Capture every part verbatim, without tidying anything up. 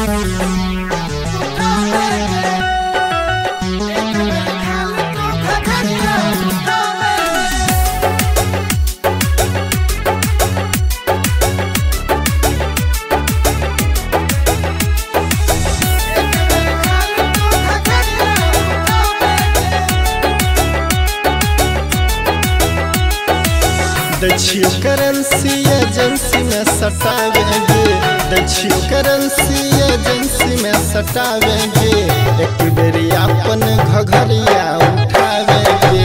दक्षिण currency agency में सटावेंगे, दक्षिण करेंसी एजेंसी में सटावेंगे, एक बेरी अपन घघरिया उठावेंगे,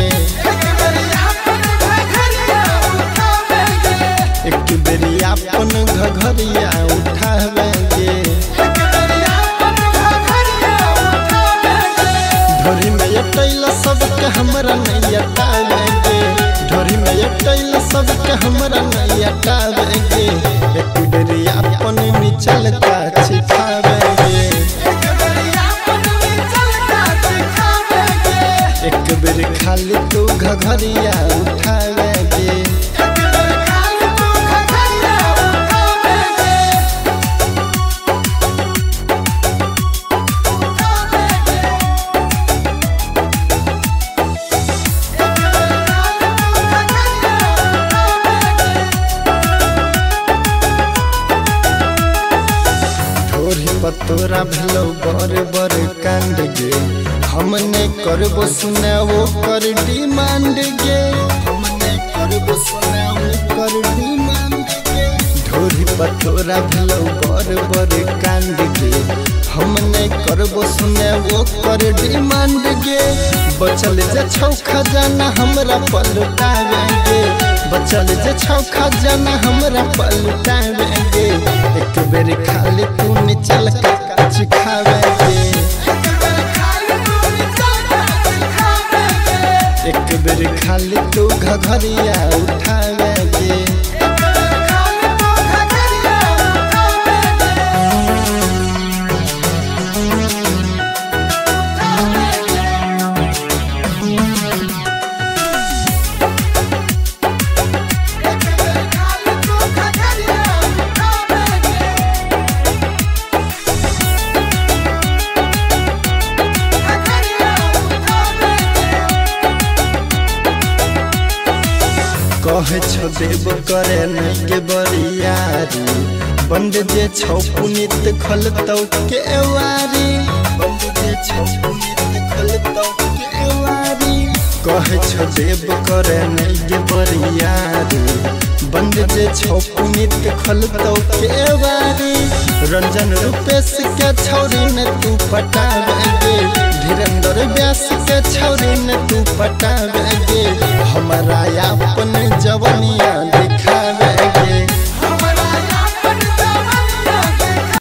एक बेरी अपन घघरिया उठावेंगे। ढोरी में अटैल सबके हमरा नहीं अटावेंगे, ढोरी में अटैल सबके हमरा नहीं अटावेंगे, एक बेरी अपन निचल का चिखावेंगे, एक बेरी खाली तू घघरिया उठावेंगे। तोरा भलो बड़े बड़े कांड गे, हमने करबो सुने वो कर डिमांड गे, हमने करबो सुने वो कर डिमांड गे। ढोरी पतोरा भलो बड़े बड़े कांड गे, हमने करबो सुने वो कर डिमांड गे। बचल जे छौ खजाना हमरा पलटावेंगे, बचल जे छौ खजाना हमरा पलटावेंगे, एक बेर खाली तू निचल का चिखावेंगे, एक बेर खाली तू घघरिया उठावेंगे। कहे छो देव करे नहीं के बरियारी, बंद जे छौ पुनित खलतौ के एवारी, बंद जे छौ पुनित खलतौ के एवारी। कहे छो देव करे नहीं के बरियारी, बंद जे छौ पुनित खलतौ के एवारी। रंजन रूपेश के छौरी ने तू पटावेंगे, धीरेन्द्र व्यास के छौरी ने तू पटावेंगे,